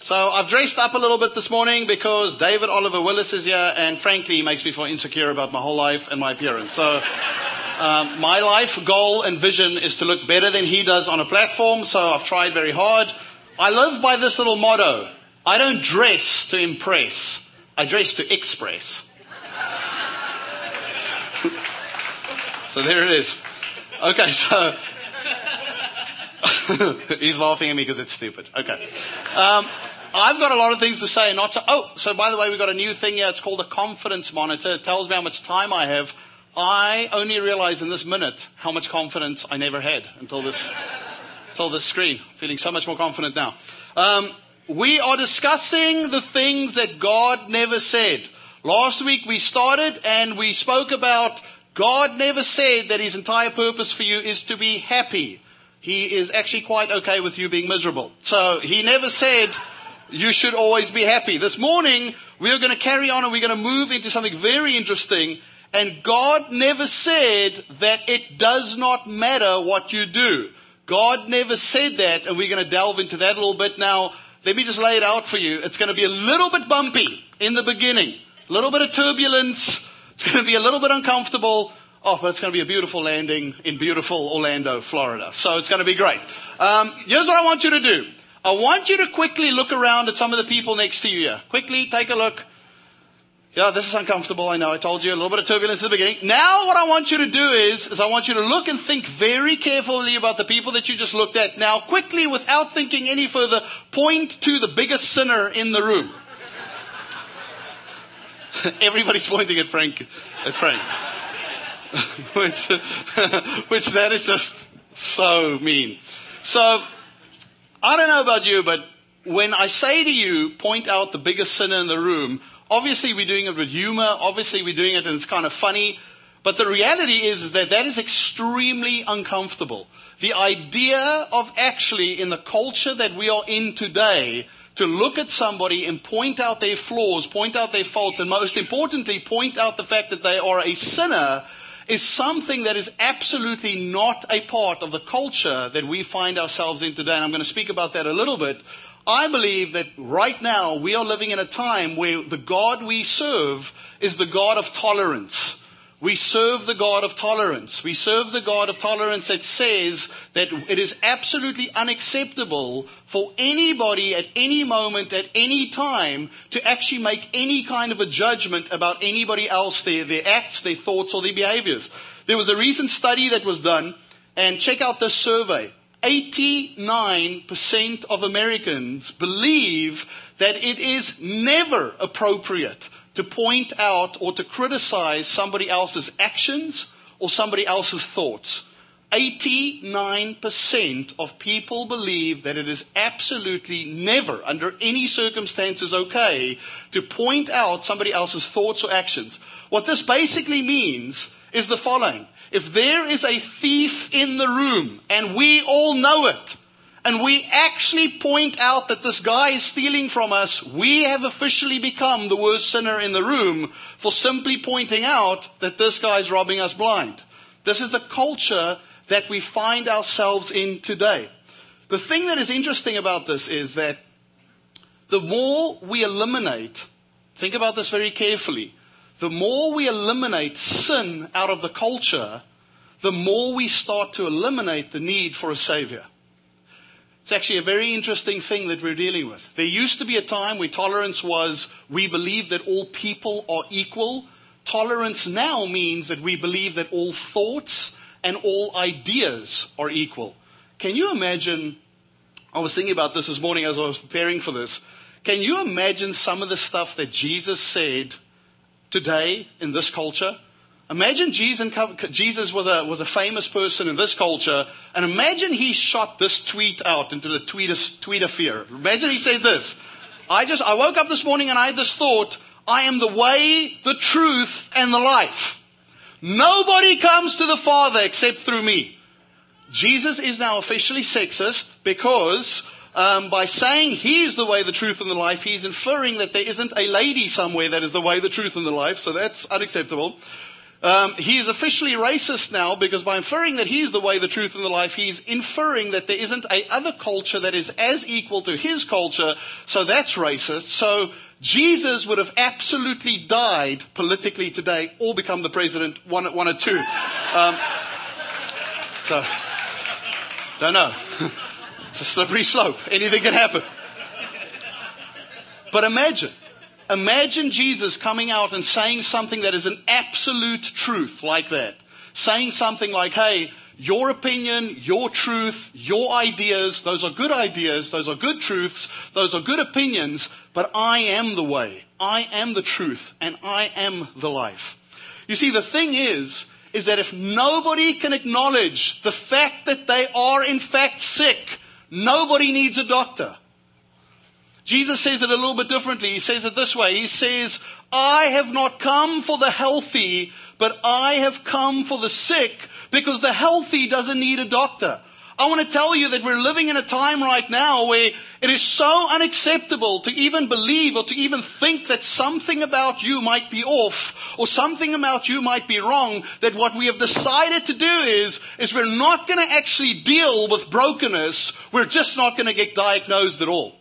So I've dressed up a little bit this morning because David Oliver Willis is here, and frankly, he makes me feel insecure about my whole life and my appearance. So my life goal and vision is to look better than he does on a platform, so I've tried very hard. I live by this little motto: I don't dress to impress, I dress to express. So there it is. Okay, so he's laughing at me because it's stupid. Okay. I've got a lot of things to say. So by the way, we've got a new thing here. It's called a confidence monitor. It tells me how much time I have. I only realized in this minute how much confidence I never had until this screen. Feeling so much more confident now. We are discussing the things that God never said. Last week we started and we spoke about God never said that his entire purpose for you is to be happy. He is actually quite okay with you being miserable. So he never said you should always be happy. This morning, we are going to carry on and we're going to move into something very interesting. And God never said that it does not matter what you do. God never said that, and we're going to delve into that a little bit now. Let me just lay it out for you. It's going to be a little bit bumpy in the beginning. A little bit of turbulence. It's going to be a little bit uncomfortable. Oh, but it's going to be a beautiful landing in beautiful Orlando, Florida. So it's going to be great. Here's what I want you to do. I want you to quickly look around at some of the people next to you here. Quickly take a look. Yeah, this is uncomfortable. I know. I told you a little bit of turbulence at the beginning. Now what I want you to do is I want you to look and think very carefully about the people that you just looked at. Now quickly, without thinking any further, point to the biggest sinner in the room. Everybody's pointing at Frank. which that is just so mean. So, I don't know about you, but when I say to you, point out the biggest sinner in the room, obviously we're doing it with humor, obviously we're doing it and it's kind of funny, but the reality is that is extremely uncomfortable. The idea of actually, in the culture that we are in today, to look at somebody and point out their flaws, point out their faults, and most importantly, point out the fact that they are a sinner, is something that is absolutely not a part of the culture that we find ourselves in today. And I'm going to speak about that a little bit. I believe that right now we are living in a time where the God we serve is the God of tolerance. We serve the God of tolerance. We serve the God of tolerance that says that it is absolutely unacceptable for anybody at any moment, at any time, to actually make any kind of a judgment about anybody else, their acts, their thoughts, or their behaviors. There was a recent study that was done, and check out this survey. 89% of Americans believe that it is never appropriate to point out or to criticize somebody else's actions or somebody else's thoughts. 89% of people believe that it is absolutely never, under any circumstances, okay to point out somebody else's thoughts or actions. What this basically means is the following. If there is a thief in the room, and we all know it, and we actually point out that this guy is stealing from us, we have officially become the worst sinner in the room for simply pointing out that this guy is robbing us blind. This is the culture that we find ourselves in today. The thing that is interesting about this is that the more we eliminate, think about this very carefully, the more we eliminate sin out of the culture, the more we start to eliminate the need for a savior. It's actually a very interesting thing that we're dealing with. There used to be a time where tolerance was, we believe that all people are equal. Tolerance now means that we believe that all thoughts and all ideas are equal. Can you imagine, I was thinking about this morning as I was preparing for this. Can you imagine some of the stuff that Jesus said today in this culture? Imagine Jesus was a famous person in this culture, and imagine he shot this tweet out into the tweetosphere. Imagine he said this: I woke up this morning and I had this thought, I am the way, the truth, and the life. Nobody comes to the Father except through me. Jesus is now officially sexist because by saying he is the way, the truth, and the life, he's inferring that there isn't a lady somewhere that is the way, the truth, and the life. So that's unacceptable. He is officially racist now because by inferring that he's the way, the truth, and the life, he's inferring that there isn't a other culture that is as equal to his culture, so that's racist. So Jesus would have absolutely died politically today or become the president, one or two. So, don't know. It's a slippery slope. Anything can happen. But imagine Jesus coming out and saying something that is an absolute truth like that. Saying something like, hey, your opinion, your truth, your ideas, those are good ideas, those are good truths, those are good opinions, but I am the way, I am the truth, and I am the life. You see, the thing is that if nobody can acknowledge the fact that they are in fact sick, nobody needs a doctor. Jesus says it a little bit differently. He says it this way. He says, I have not come for the healthy, but I have come for the sick, because the healthy doesn't need a doctor. I want to tell you that we're living in a time right now where it is so unacceptable to even believe or to even think that something about you might be off or something about you might be wrong, that what we have decided to do is we're not going to actually deal with brokenness. We're just not going to get diagnosed at all.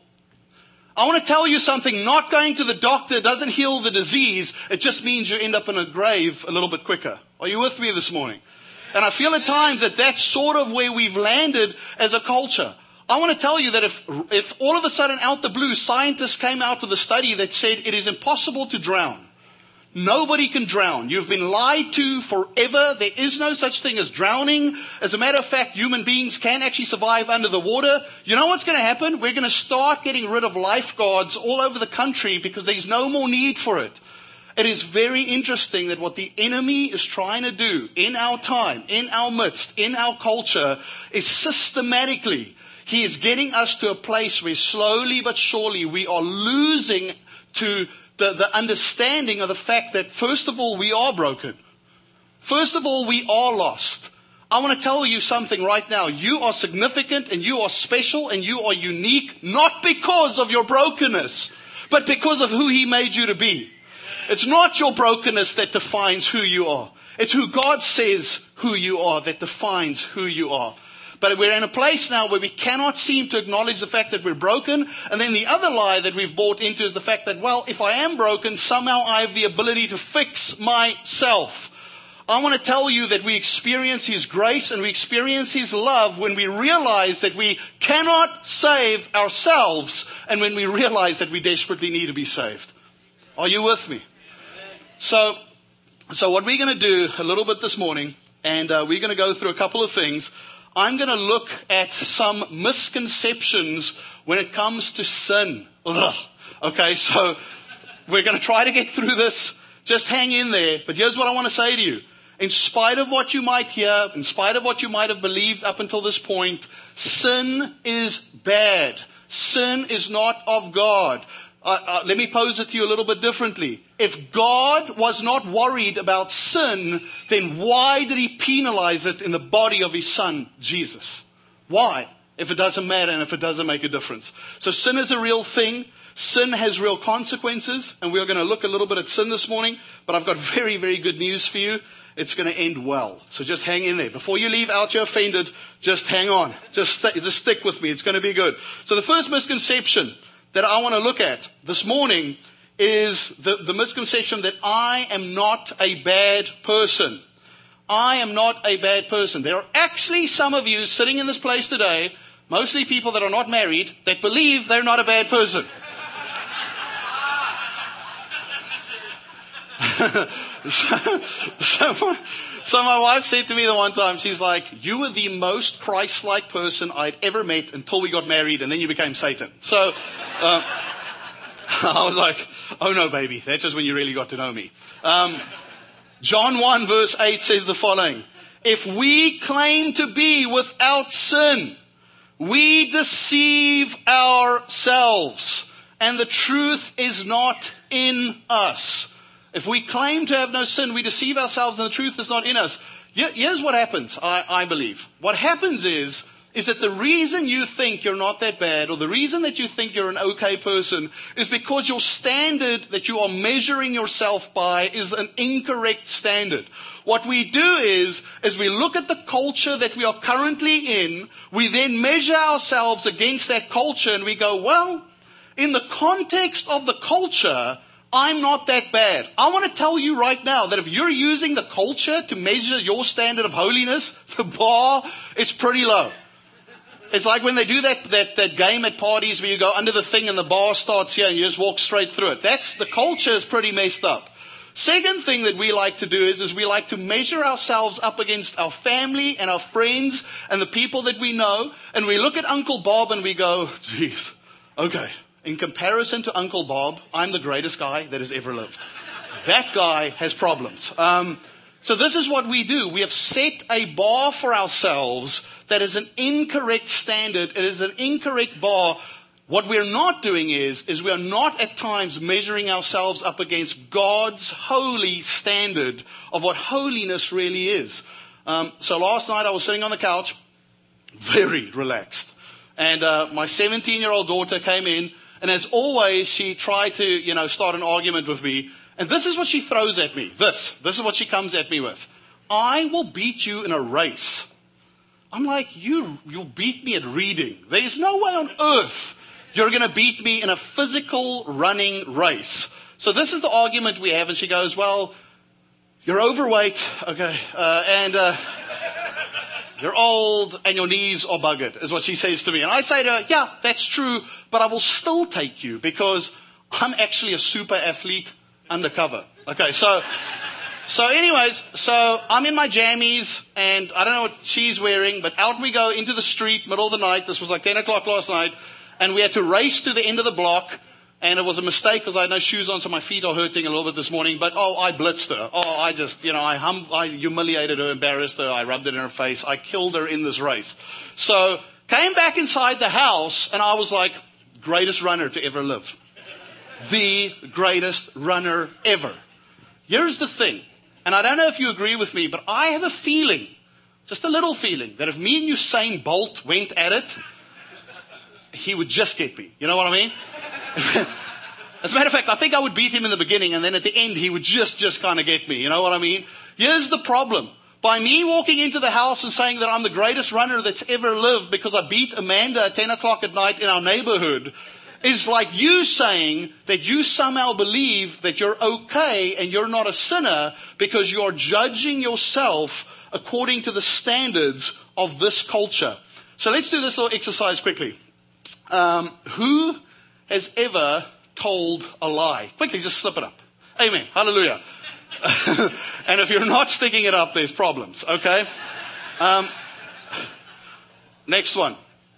I want to tell you something. Not going to the doctor doesn't heal the disease. It just means you end up in a grave a little bit quicker. Are you with me this morning? And I feel at times that that's sort of where we've landed as a culture. I want to tell you that if all of a sudden out the blue, scientists came out with a study that said it is impossible to drown. Nobody can drown. You've been lied to forever. There is no such thing as drowning. As a matter of fact, human beings can actually survive under the water. You know what's going to happen? We're going to start getting rid of lifeguards all over the country because there's no more need for it. It is very interesting that what the enemy is trying to do in our time, in our midst, in our culture, is systematically, he is getting us to a place where slowly but surely we are losing to the understanding of the fact that, first of all, we are broken. First of all, we are lost. I want to tell you something right now. You are significant and you are special and you are unique, not because of your brokenness, but because of who he made you to be. It's not your brokenness that defines who you are. It's who God says who you are that defines who you are. But we're in a place now where we cannot seem to acknowledge the fact that we're broken. And then the other lie that we've bought into is the fact that, well, if I am broken, somehow I have the ability to fix myself. I want to tell you that we experience His grace and we experience His love when we realize that we cannot save ourselves and when we realize that we desperately need to be saved. Are you with me? So what we're going to do a little bit this morning, and we're going to go through a couple of things. I'm going to look at some misconceptions when it comes to sin. Ugh. Okay, so we're going to try to get through this. Just hang in there. But here's what I want to say to you. In spite of what you might hear, in spite of what you might have believed up until this point, sin is bad. Sin is not of God. Let me pose it to you a little bit differently. If God was not worried about sin, then why did He penalize it in the body of His Son, Jesus? Why? If it doesn't matter and if it doesn't make a difference. So sin is a real thing. Sin has real consequences. And we're going to look a little bit at sin this morning. But I've got very, very good news for you. It's going to end well. So just hang in there. Before you leave out here offended, just hang on. Just stick with me. It's going to be good. So the first misconception that I want to look at this morning is the misconception that I am not a bad person. I am not a bad person. There are actually some of you sitting in this place today, mostly people that are not married, that believe they're not a bad person. So my wife said to me the one time, she's like, you were the most Christ-like person I'd ever met until we got married and then you became Satan. So I was like, oh no, baby, that's just when you really got to know me. John 1 verse 8 says the following. If we claim to be without sin, we deceive ourselves and the truth is not in us. If we claim to have no sin, we deceive ourselves and the truth is not in us. Here's what happens, I believe. What happens is is that the reason you think you're not that bad, or the reason that you think you're an okay person, is because your standard that you are measuring yourself by is an incorrect standard. What we do is we look at the culture that we are currently in, we then measure ourselves against that culture, and we go, well, in the context of the culture, I'm not that bad. I want to tell you right now that if you're using the culture to measure your standard of holiness, the bar is pretty low. It's like when they do that game at parties where you go under the thing and the bar starts here and you just walk straight through it. The culture is pretty messed up. Second thing that we like to do is we like to measure ourselves up against our family and our friends and the people that we know. And we look at Uncle Bob and we go, geez, okay, in comparison to Uncle Bob, I'm the greatest guy that has ever lived. That guy has problems. So this is what we do. We have set a bar for ourselves that is an incorrect standard. It is an incorrect bar. What we're not doing is we are not at times measuring ourselves up against God's holy standard of what holiness really is. So last night I was sitting on the couch, very relaxed. And my 17-year-old daughter came in, and as always, she tried to, start an argument with me. And this is what she throws at me. This is what she comes at me with. I will beat you in a race. I'm like, you'll beat me at reading. There's no way on earth you're going to beat me in a physical running race. So this is the argument we have. And she goes, well, you're overweight, okay, and you're old and your knees are buggered, is what she says to me. And I say to her, yeah, that's true, but I will still take you because I'm actually a super athlete undercover. Okay, so anyways, I'm in my jammies and I don't know what she's wearing, but out we go into the street, middle of the night. This was like 10 o'clock last night. And we had to race to the end of the block. And it was a mistake because I had no shoes on, so my feet are hurting a little bit this morning. But, I blitzed her. I just, I humiliated her, embarrassed her. I rubbed it in her face. I killed her in this race. So, came back inside the house, and I was like, greatest runner to ever live. The greatest runner ever. Here's the thing. And I don't know if you agree with me, but I have a feeling, just a little feeling, that if me and Usain Bolt went at it, he would just get me. You know what I mean? As a matter of fact, I think I would beat him in the beginning, and then at the end, he would just kind of get me. You know what I mean? Here's the problem. By me walking into the house and saying that I'm the greatest runner that's ever lived because I beat Amanda at 10 o'clock at night in our neighborhood is like you saying that you somehow believe that you're okay and you're not a sinner because you're judging yourself according to the standards of this culture. So let's do this little exercise quickly. Who has ever told a lie? Quickly, just slip it up. Amen. Hallelujah. And if you're not sticking it up, there's problems. Okay? Next one.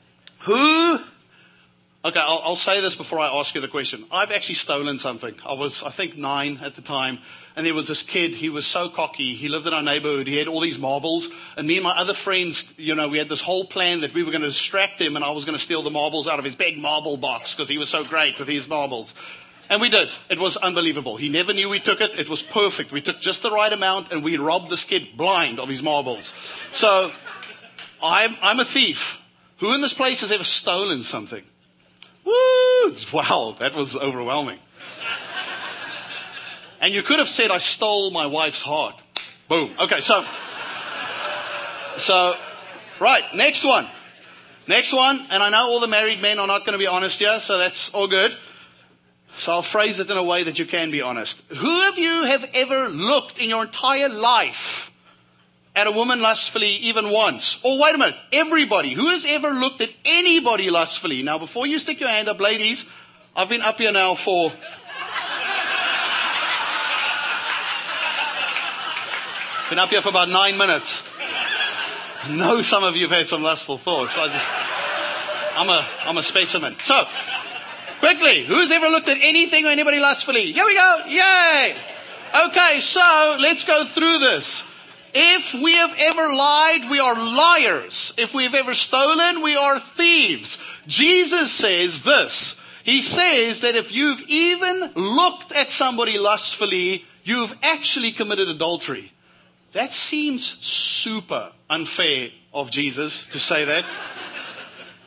Okay, I'll say this before I ask you the question. I've actually stolen something. I was, I think, 9 at the time. And there was this kid, he was so cocky. He lived in our neighborhood. He had all these marbles. And me and my other friends, we had this whole plan that we were going to distract him and I was going to steal the marbles out of his big marble box because he was so great with his marbles. And we did. It was unbelievable. He never knew we took it. It was perfect. We took just the right amount and we robbed this kid blind of his marbles. So, I'm a thief. Who in this place has ever stolen something? Woo! Wow, that was overwhelming. And you could have said, I stole my wife's heart. Boom. Okay, so, right, next one. And I know all the married men are not going to be honest here, so that's all good. So I'll phrase it in a way that you can be honest. Who of you have ever looked in your entire life at a woman lustfully even once? Or wait a minute, everybody. Who has ever looked at anybody lustfully? Now, before you stick your hand up, ladies, I've been up here now for... Been up here for about 9 minutes. I know some of you have had some lustful thoughts. I'm a specimen. So, quickly, who's ever looked at anything or anybody lustfully? Here we go. Yay! Okay, so let's go through this. If we have ever lied, we are liars. If we have ever stolen, we are thieves. Jesus says this. He says that if you've even looked at somebody lustfully, you've actually committed adultery. That seems super unfair of Jesus to say that.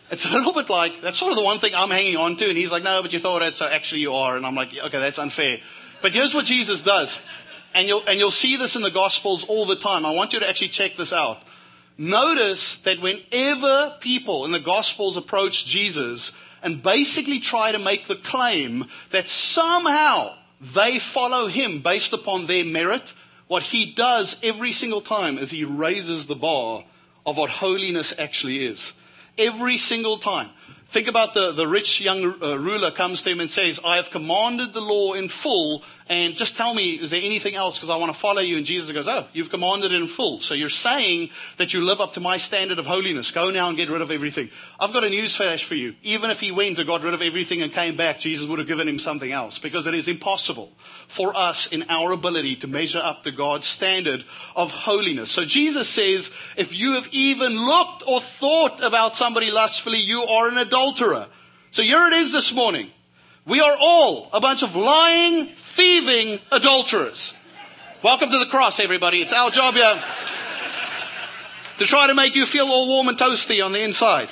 It's a little bit like, that's sort of the one thing I'm hanging on to. And he's like, no, but you thought it, so actually you are. And I'm like, okay, that's unfair. But here's what Jesus does. And you'll see this in the Gospels all the time. I want you to actually check this out. Notice that whenever people in the Gospels approach Jesus and basically try to make the claim that somehow they follow him based upon their merit, what he does every single time is he raises the bar of what holiness actually is. Every single time. Think about the rich young ruler comes to him and says, I have commanded the law in full, and just tell me, is there anything else? Because I want to follow you. And Jesus goes, oh, you've commanded it in full. So you're saying that you live up to my standard of holiness. Go now and get rid of everything. I've got a news flash for you. Even if he went and got rid of everything and came back, Jesus would have given him something else. Because it is impossible for us in our ability to measure up to God's standard of holiness. So Jesus says, if you have even looked or thought about somebody lustfully, you are an adulterer. So here it is this morning. We are all a bunch of lying, thieving adulterers. Welcome to the cross, everybody. It's our job here to try to make you feel all warm and toasty on the inside.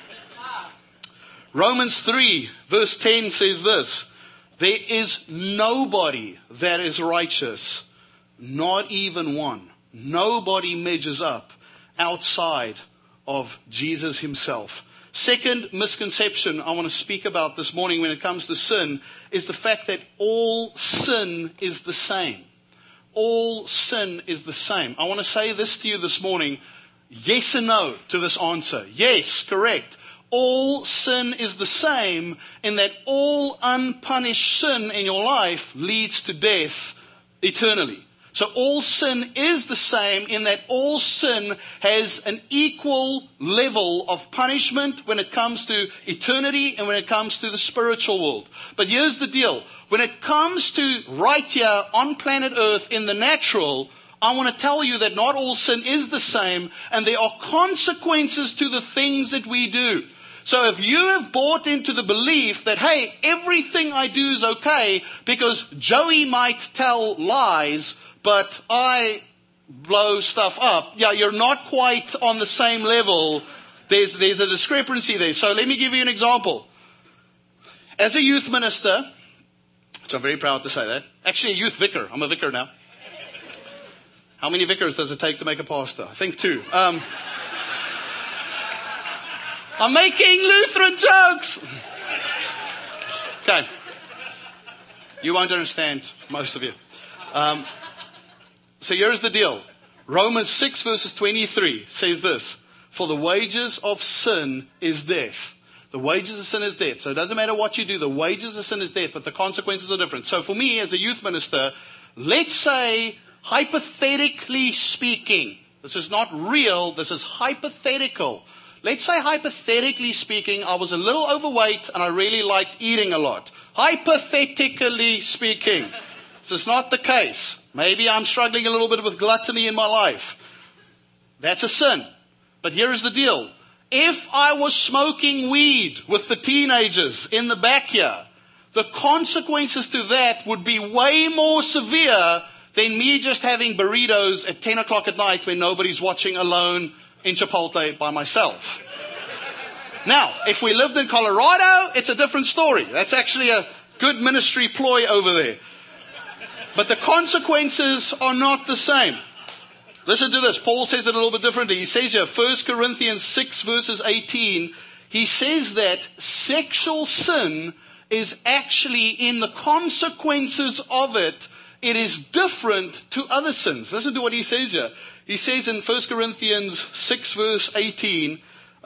Romans 3 verse 10 says this, there is nobody that is righteous, not even one. Nobody measures up outside of Jesus himself. Second misconception I want to speak about this morning when it comes to sin is the fact that all sin is the same. All sin is the same. I want to say this to you this morning. Yes and no to this answer. Yes, correct. All sin is the same in that all unpunished sin in your life leads to death eternally. So all sin is the same in that all sin has an equal level of punishment when it comes to eternity and when it comes to the spiritual world. But here's the deal. When it comes to right here on planet Earth in the natural, I want to tell you that not all sin is the same and there are consequences to the things that we do. So if you have bought into the belief that, hey, everything I do is okay because Joey might tell lies, but I blow stuff up. Yeah, you're not quite on the same level. There's a discrepancy there. So let me give you an example. As a youth minister, which I'm very proud to say that. Actually, a youth vicar. I'm a vicar now. How many vicars does it take to make a pastor? I think 2. I'm making Lutheran jokes. Okay. You won't understand, most of you. So here's the deal. Romans 6 verses 23 says this. For the wages of sin is death. The wages of sin is death. So it doesn't matter what you do. The wages of sin is death, but the consequences are different. So for me as a youth minister, let's say, hypothetically speaking, this is not real, this is hypothetical. Let's say hypothetically speaking, I was a little overweight and I really liked eating a lot. Hypothetically speaking. This is not the case. Maybe I'm struggling a little bit with gluttony in my life. That's a sin. But here's the deal. If I was smoking weed with the teenagers in the back here, the consequences to that would be way more severe than me just having burritos at 10 o'clock at night when nobody's watching alone in Chipotle by myself. Now, if we lived in Colorado, it's a different story. That's actually a good ministry ploy over there. But the consequences are not the same. Listen to this. Paul says it a little bit differently. He says here, 1 Corinthians 6 verses 18, he says that sexual sin is actually in the consequences of it. It is different to other sins. Listen to what he says here. He says in 1 Corinthians 6 verse 18,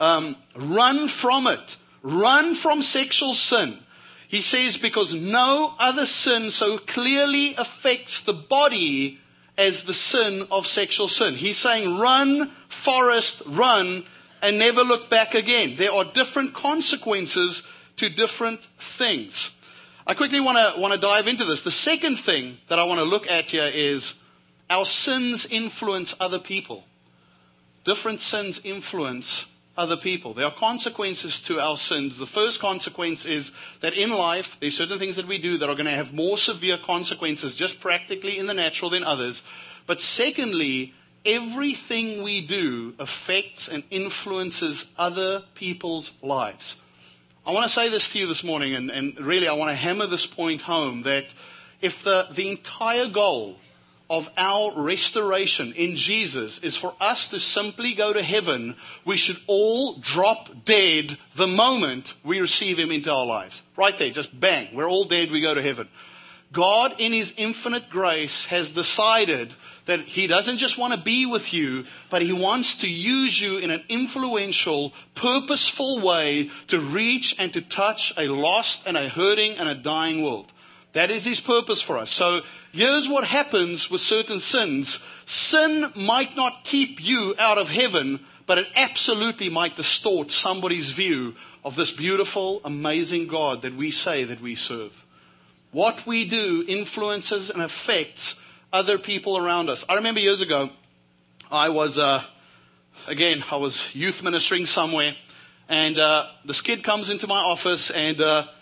run from it. Run from sexual sin. He says, because no other sin so clearly affects the body as the sin of sexual sin. He's saying, run, Forrest, run, and never look back again. There are different consequences to different things. I quickly want to dive into this. The second thing that I want to look at here is our sins influence other people. Different sins influence other people. There are consequences to our sins. The first consequence is that in life, there's certain things that we do that are going to have more severe consequences just practically in the natural than others. But secondly, everything we do affects and influences other people's lives. I want to say this to you this morning, and really I want to hammer this point home, that if the entire goal of our restoration in Jesus is for us to simply go to heaven, we should all drop dead the moment we receive Him into our lives. Right there, just bang, we're all dead, we go to heaven. God, in His infinite grace, has decided that He doesn't just want to be with you, but He wants to use you in an influential, purposeful way to reach and to touch a lost and a hurting and a dying world. That is His purpose for us. So here's what happens with certain sins. Sin might not keep you out of heaven, but it absolutely might distort somebody's view of this beautiful, amazing God that we say that we serve. What we do influences and affects other people around us. I remember years ago, I was youth ministering somewhere, and this kid comes into my office, and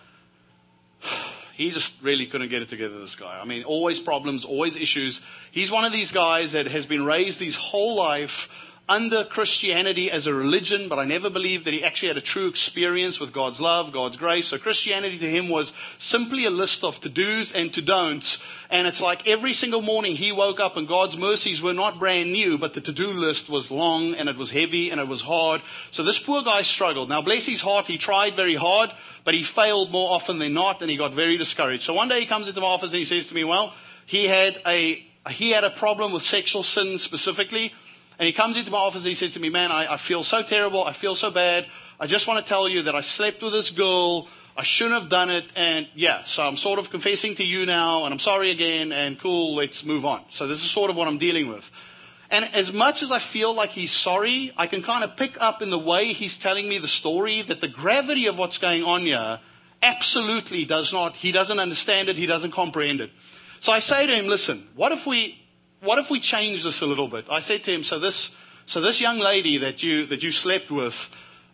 he just really couldn't get it together, this guy. I mean, always problems, always issues. He's one of these guys that has been raised his whole life under Christianity as a religion, but I never believed that he actually had a true experience with God's love, God's grace. So Christianity to him was simply a list of to-dos and to-don'ts. And it's like every single morning he woke up and God's mercies were not brand new, but the to-do list was long and it was heavy and it was hard. So this poor guy struggled. Now, bless his heart, he tried very hard, but he failed more often than not, and he got very discouraged. So one day he comes into my office and he says to me, well, he had a problem with sexual sin specifically. And he comes into my office and he says to me, man, I feel so terrible. I feel so bad. I just want to tell you that I slept with this girl. I shouldn't have done it. And yeah, so I'm sort of confessing to you now, and I'm sorry again, and cool, let's move on. So this is sort of what I'm dealing with. And as much as I feel like he's sorry, I can kind of pick up in the way he's telling me the story that the gravity of what's going on here absolutely he doesn't understand it, he doesn't comprehend it. So I say to him, listen, what if we change this a little bit? I said to him, so this young lady that you slept with,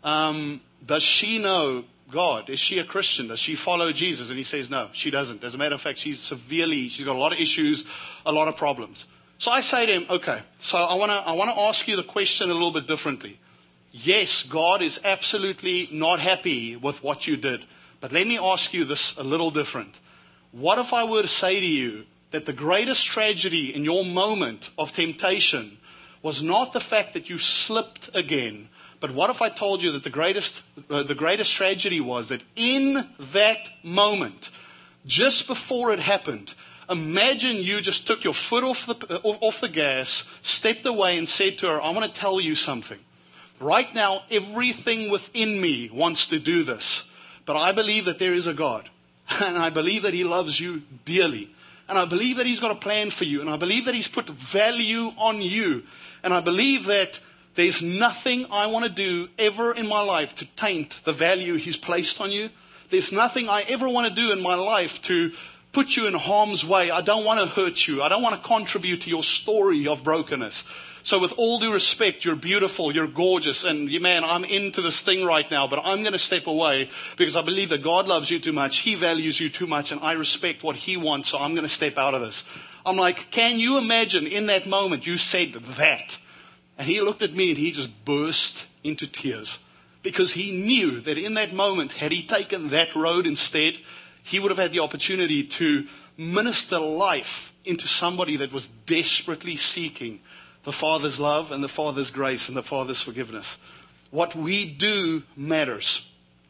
does she know God? Is she a Christian? Does she follow Jesus? And he says, no, she doesn't. As a matter of fact, she's got a lot of issues, a lot of problems. So I say to him, okay, so I want to ask you the question a little bit differently. Yes, God is absolutely not happy with what you did, but let me ask you this a little different. What if I were to say to you that the greatest tragedy in your moment of temptation was not the fact that you slipped again, but what if I told you that the greatest tragedy was that in that moment, just before it happened, imagine you just took your foot off the gas, stepped away and said to her, I want to tell you something. Right now, everything within me wants to do this, but I believe that there is a God, and I believe that He loves you dearly. And I believe that He's got a plan for you. And I believe that He's put value on you. And I believe that there's nothing I want to do ever in my life to taint the value He's placed on you. There's nothing I ever want to do in my life to put you in harm's way. I don't want to hurt you. I don't want to contribute to your story of brokenness. So with all due respect, you're beautiful, you're gorgeous, and man, I'm into this thing right now, but I'm going to step away because I believe that God loves you too much, He values you too much, and I respect what He wants, so I'm going to step out of this. I'm like, can you imagine in that moment you said that? And he looked at me and he just burst into tears because he knew that in that moment, had he taken that road instead, he would have had the opportunity to minister life into somebody that was desperately seeking the Father's love and the Father's grace and the Father's forgiveness. What we do matters.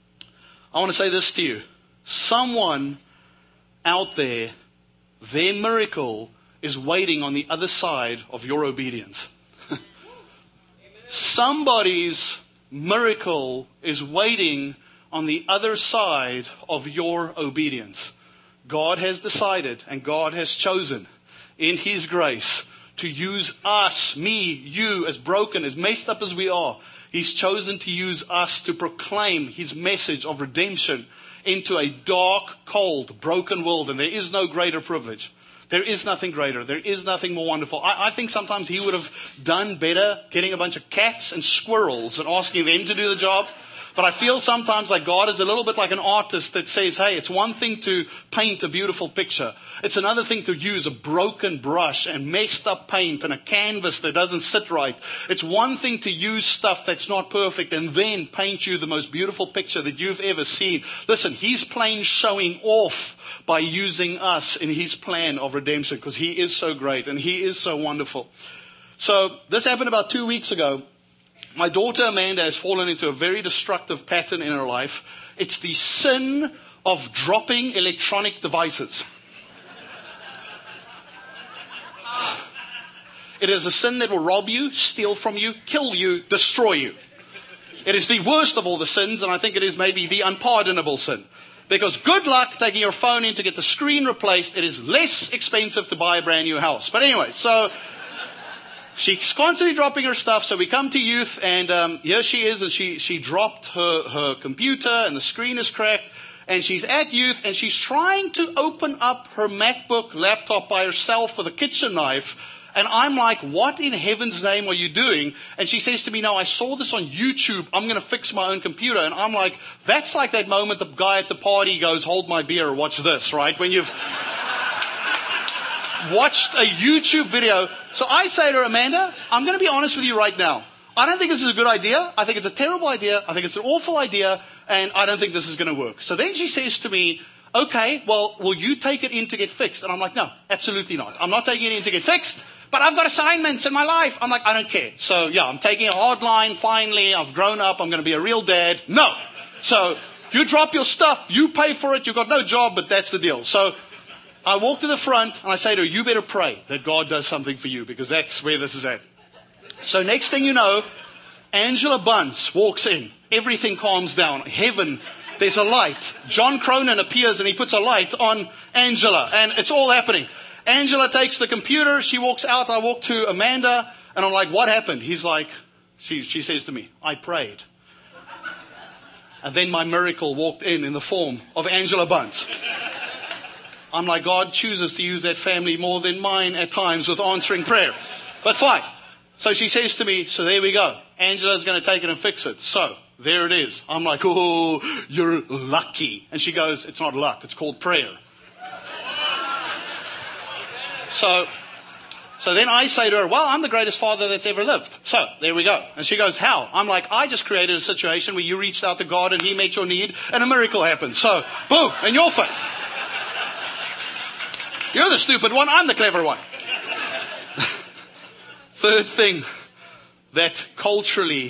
I want to say this to you. Someone out there, their miracle is waiting on the other side of your obedience. Somebody's miracle is waiting on the other side of your obedience. God has decided and God has chosen in His grace to use us, me, you, as broken, as messed up as we are. He's chosen to use us to proclaim His message of redemption into a dark, cold, broken world. And there is no greater privilege. There is nothing greater. There is nothing more wonderful. I think sometimes He would have done better getting a bunch of cats and squirrels and asking them to do the job. But I feel sometimes like God is a little bit like an artist that says, hey, it's one thing to paint a beautiful picture. It's another thing to use a broken brush and messed up paint and a canvas that doesn't sit right. It's one thing to use stuff that's not perfect and then paint you the most beautiful picture that you've ever seen. Listen, He's plain showing off by using us in His plan of redemption because He is so great and He is so wonderful. So this happened about 2 weeks ago. My daughter Amanda has fallen into a very destructive pattern in her life. It's the sin of dropping electronic devices. It is a sin that will rob you, steal from you, kill you, destroy you. It is the worst of all the sins, and I think it is maybe the unpardonable sin. Because good luck taking your phone in to get the screen replaced. It is less expensive to buy a brand new house. But anyway, so she's constantly dropping her stuff. So we come to youth, and here she is, and she dropped her computer, and the screen is cracked. And she's at youth, and she's trying to open up her MacBook laptop by herself with a kitchen knife. And I'm like, what in heaven's name are you doing? And she says to me, no, I saw this on YouTube. I'm going to fix my own computer. And I'm like, that's like that moment the guy at the party goes, hold my beer, watch this, right? When you've watched a YouTube video. So I say to her, Amanda, I'm going to be honest with you right now. I don't think this is a good idea. I think it's a terrible idea. I think it's an awful idea. And I don't think this is going to work. So then she says to me, okay, well, will you take it in to get fixed? And I'm like, no, absolutely not. I'm not taking it in to get fixed. But I've got assignments in my life. I'm like, I don't care. So yeah, I'm taking a hard line. Finally, I've grown up. I'm going to be a real dad. No. So you drop your stuff. You pay for it. You've got no job, but that's the deal. So I walk to the front and I say to her, you better pray that God does something for you because that's where this is at. So next thing you know, Angela Bunce walks in. Everything calms down. Heaven, there's a light. John Cronin appears and he puts a light on Angela and it's all happening. Angela takes the computer. She walks out. I walk to Amanda and I'm like, what happened? He's like, she says to me, I prayed. And then my miracle walked in the form of Angela Bunce. I'm like, God chooses to use that family more than mine at times with answering prayer. But fine. So she says to me, so there we go. Angela's going to take it and fix it. So there it is. I'm like, oh, you're lucky. And she goes, it's not luck. It's called prayer. So then I say to her, well, I'm the greatest father that's ever lived. So there we go. And she goes, how? I'm like, I just created a situation where you reached out to God and He met your need and a miracle happened. So boom, in your face. You're the stupid one. I'm the clever one. Third thing that culturally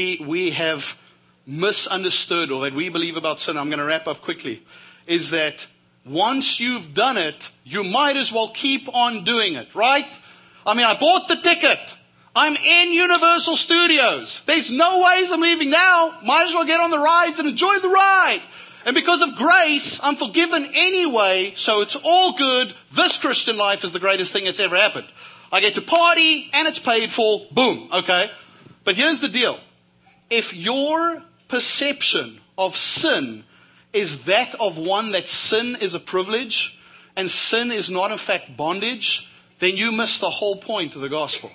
we have misunderstood or that we believe about sin, I'm going to wrap up quickly, is that once you've done it, you might as well keep on doing it, right? I mean, I bought the ticket. I'm in Universal Studios. There's no ways I'm leaving now. Might as well get on the rides and enjoy the ride. And because of grace, I'm forgiven anyway, so it's all good. This Christian life is the greatest thing that's ever happened. I get to party and it's paid for. Boom. Okay. But here's the deal. If your perception of sin is that of one that sin is a privilege and sin is not in fact bondage, then you miss the whole point of the gospel.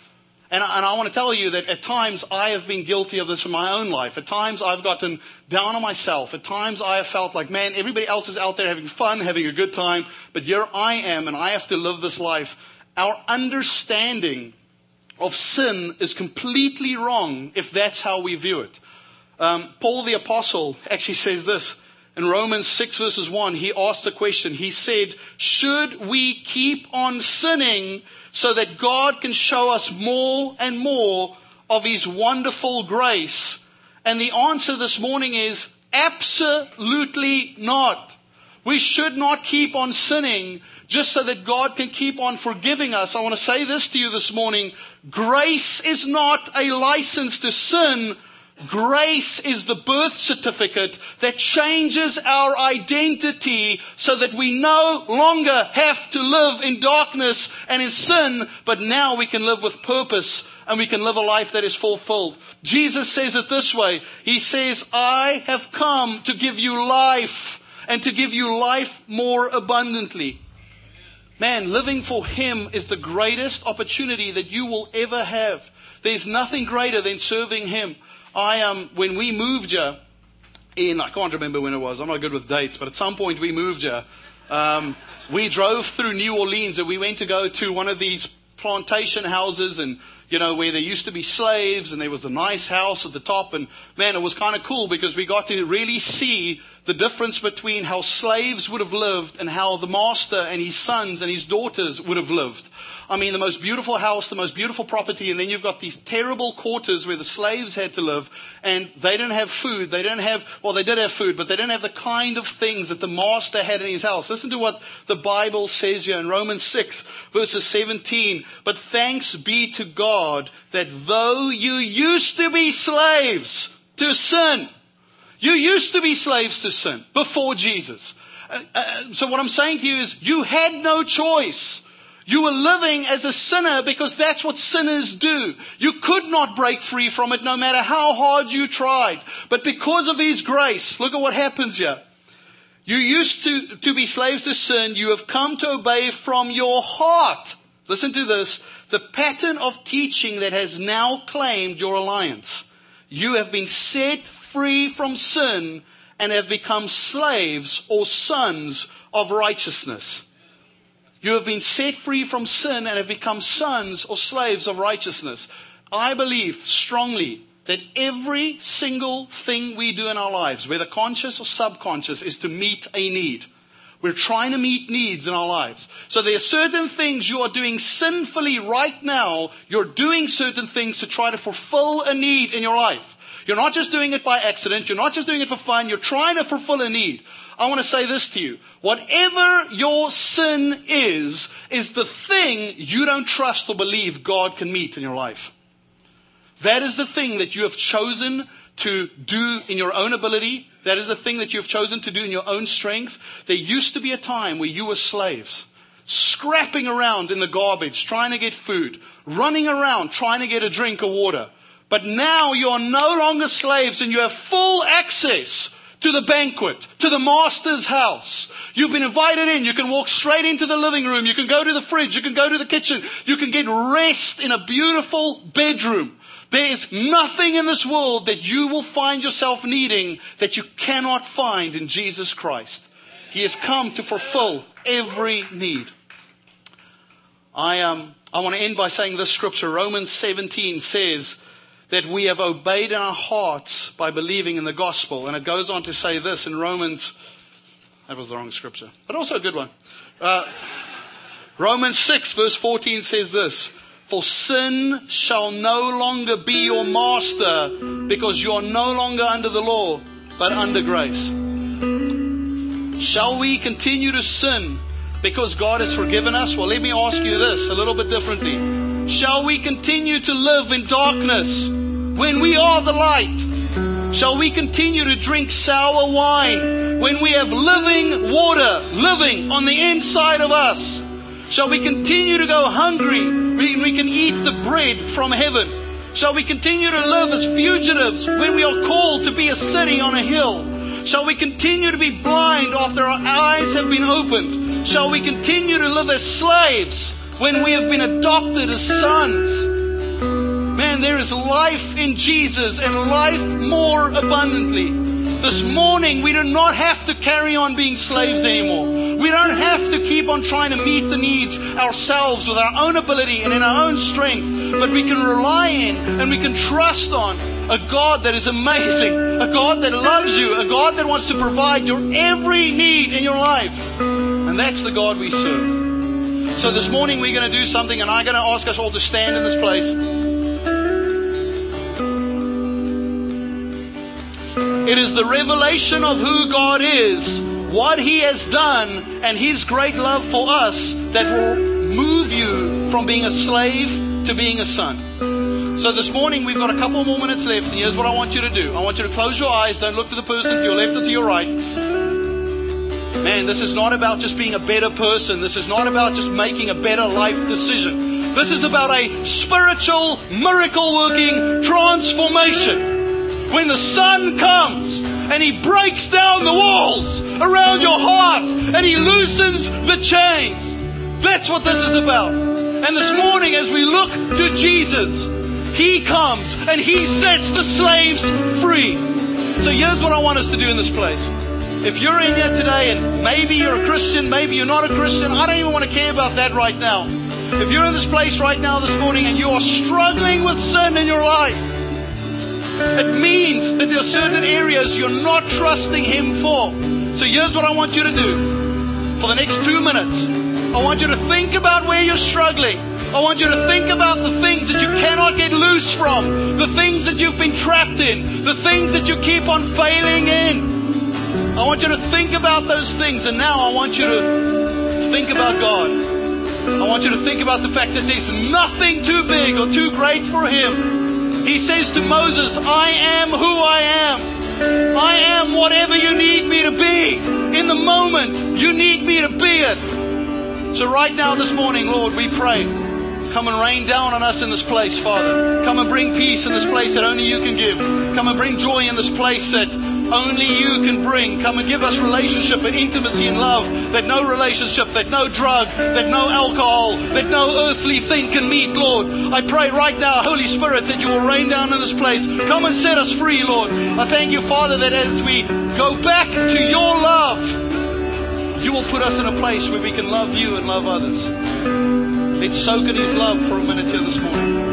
And I want to tell you that at times I have been guilty of this in my own life. At times I've gotten down on myself. At times I have felt like, man, everybody else is out there having fun, having a good time. But here I am and I have to live this life. Our understanding of sin is completely wrong if that's how we view it. Paul the Apostle actually says this. In Romans 6 verses 1, he asked the question. He said, should we keep on sinning so that God can show us more and more of His wonderful grace? And the answer this morning is absolutely not. We should not keep on sinning just so that God can keep on forgiving us. I want to say this to you this morning. Grace is not a license to sin. Grace is the birth certificate that changes our identity so that we no longer have to live in darkness and in sin, but now we can live with purpose and we can live a life that is fulfilled. Jesus says it this way. He says, I have come to give you life and to give you life more abundantly. Man, living for Him is the greatest opportunity that you will ever have. There's nothing greater than serving Him. When we moved here I can't remember when it was. I'm not good with dates, but at some point we moved here. We drove through New Orleans and we went to go to one of these plantation houses and, where there used to be slaves and there was a nice house at the top. And man, it was kind of cool because we got to really see the difference between how slaves would have lived and how the master and his sons and his daughters would have lived. I mean, the most beautiful house, the most beautiful property, and then you've got these terrible quarters where the slaves had to live, and they didn't have food. They did have food, but they didn't have the kind of things that the master had in his house. Listen to what the Bible says here in Romans 6, verses 17. But thanks be to God that though you used to be slaves to sin, you used to be slaves to sin before Jesus. So what I'm saying to you is you had no choice. You were living as a sinner because that's what sinners do. You could not break free from it no matter how hard you tried. But because of His grace, look at what happens here. You used to be slaves to sin. You have come to obey from your heart. Listen to this. The pattern of teaching that has now claimed your alliance. You have been set free from sin and have become slaves or sons of righteousness. You have been set free from sin and have become sons or slaves of righteousness. I believe strongly that every single thing we do in our lives, whether conscious or subconscious, is to meet a need. We're trying to meet needs in our lives. So there are certain things you are doing sinfully right now. You're doing certain things to try to fulfill a need in your life. You're not just doing it by accident. You're not just doing it for fun. You're trying to fulfill a need. I want to say this to you. Whatever your sin is the thing you don't trust or believe God can meet in your life. That is the thing that you have chosen to do in your own ability. That is the thing that you have chosen to do in your own strength. There used to be a time where you were slaves, scrapping around in the garbage, trying to get food, running around, trying to get a drink of water. But now you are no longer slaves and you have full access to the banquet, to the master's house. You've been invited in. You can walk straight into the living room. You can go to the fridge. You can go to the kitchen. You can get rest in a beautiful bedroom. There is nothing in this world that you will find yourself needing that you cannot find in Jesus Christ. He has come to fulfill every need. I want to end by saying this scripture. Romans 17 says that we have obeyed in our hearts by believing in the gospel. And it goes on to say this in Romans. That was the wrong scripture, but also a good one. Romans 6 verse 14 says this. For sin shall no longer be your master because you are no longer under the law, but under grace. Shall we continue to sin because God has forgiven us? Well, let me ask you this a little bit differently. Shall we continue to live in darkness when we are the light? Shall we continue to drink sour wine when we have living water living on the inside of us? Shall we continue to go hungry when we can eat the bread from heaven? Shall we continue to live as fugitives when we are called to be a city on a hill? Shall we continue to be blind after our eyes have been opened? Shall we continue to live as slaves when we have been adopted as sons? Man, there is life in Jesus and life more abundantly. This morning, we do not have to carry on being slaves anymore. We don't have to keep on trying to meet the needs ourselves with our own ability and in our own strength. But we can rely in and we can trust on a God that is amazing, a God that loves you, a God that wants to provide your every need in your life. And that's the God we serve. So this morning, we're going to do something, and I'm going to ask us all to stand in this place. It is the revelation of who God is, what He has done, and His great love for us that will move you from being a slave to being a son. So this morning we've got a couple more minutes left, and here's what I want you to do. I want you to close your eyes. Don't look to the person to your left or to your right. Man, this is not about just being a better person. This is not about just making a better life decision. This is about a spiritual, miracle-working transformation. When the Son comes and He breaks down the walls around your heart and He loosens the chains. That's what this is about. And this morning as we look to Jesus, He comes and He sets the slaves free. So here's what I want us to do in this place. If you're in here today and maybe you're a Christian, maybe you're not a Christian, I don't even want to care about that right now. If you're in this place right now this morning and you are struggling with sin in your life, it means that there are certain areas you're not trusting Him for. So here's what I want you to do. For the next 2 minutes, I want you to think about where you're struggling. I want you to think about the things that you cannot get loose from, the things that you've been trapped in, the things that you keep on failing in. I want you to think about those things, and now I want you to think about God. I want you to think about the fact that there's nothing too big or too great for Him. He says to Moses, I am who I am. I am whatever you need me to be. In the moment, you need me to be it. So right now this morning, Lord, we pray. Come and rain down on us in this place, Father. Come and bring peace in this place that only You can give. Come and bring joy in this place that only You can bring. Come and give us relationship and intimacy and love that no relationship, that no drug, that no alcohol, that no earthly thing can meet, Lord. I pray right now, Holy Spirit, that You will rain down in this place. Come and set us free, Lord. I thank You, Father, that as we go back to Your love, You will put us in a place where we can love You and love others. Let's soak in His love for a minute here this morning.